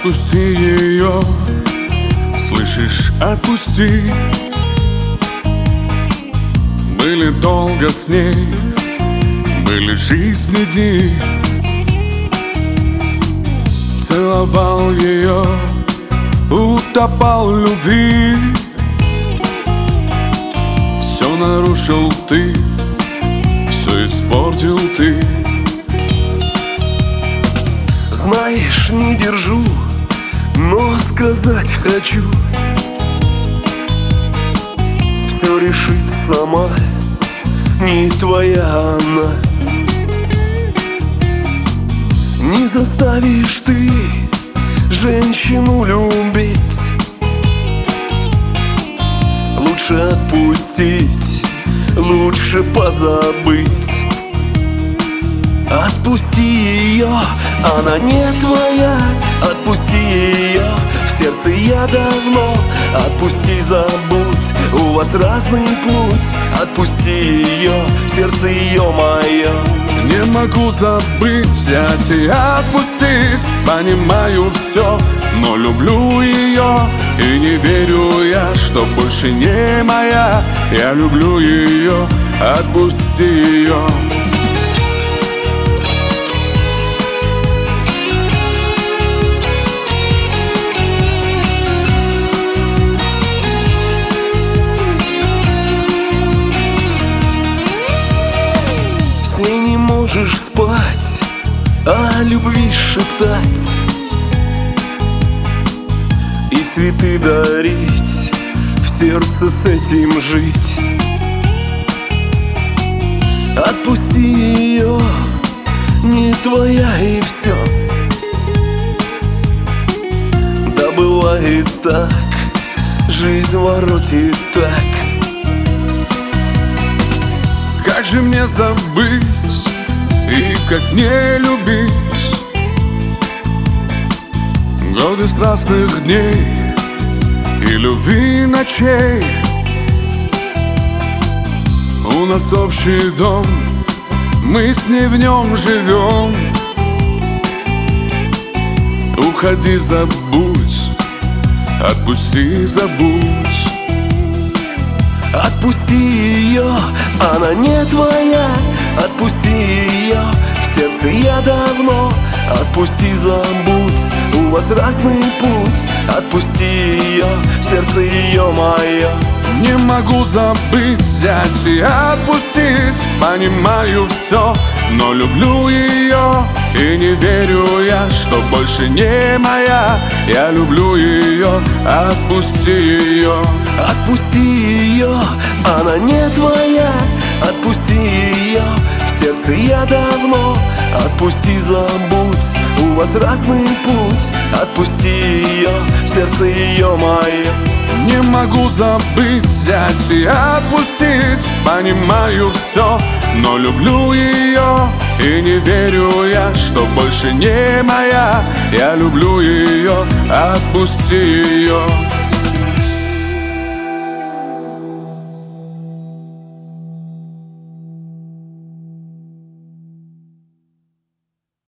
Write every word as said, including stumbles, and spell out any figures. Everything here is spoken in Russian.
Отпусти ее, слышишь, отпусти. Были долго с ней, были жизни дни. Целовал ее, утопал в любви. Все нарушил ты, все испортил ты. Знаешь, не держу, но сказать хочу. Все решит сама, не твоя она. Не заставишь ты женщину любить. Лучше отпустить, лучше позабыть. Отпусти ее, она не твоя. Отпусти ее, в сердце я давно. Отпусти, забудь, у вас разный путь. Отпусти ее, сердце ее мое. Не могу забыть, взять и отпустить. Понимаю все, но люблю ее. И не верю я, что больше не моя. Я люблю ее, отпусти ее. С ней не можешь спать, о любви шептать и цветы дарить, в сердце с этим жить. Отпусти ее, не твоя и все. Да бывает так, жизнь воротит так. Как же мне забыть и как не любить годы страстных дней и любви ночей. У нас общий дом, мы с ней в нем живем. Уходи, забудь, отпусти, забудь. Отпусти ее, она не твоя. Отпусти ее, в сердце я давно. Отпусти, забудь, у вас разный путь. Отпусти ее, сердце ее мое. Не могу забыть, взять и отпустить. Понимаю все, но люблю ее. И не верю я, что больше не моя. Я люблю ее, отпусти ее. Отпусти ее, она не твоя. Отпусти ее, в сердце я давно. Отпусти, забудь, у вас разный путь. Отпусти ее, сердце ее мое. Не могу забыть, взять и отпустить. Понимаю все, но люблю ее. И не верю я, что больше не моя. Я люблю ее, отпусти ее.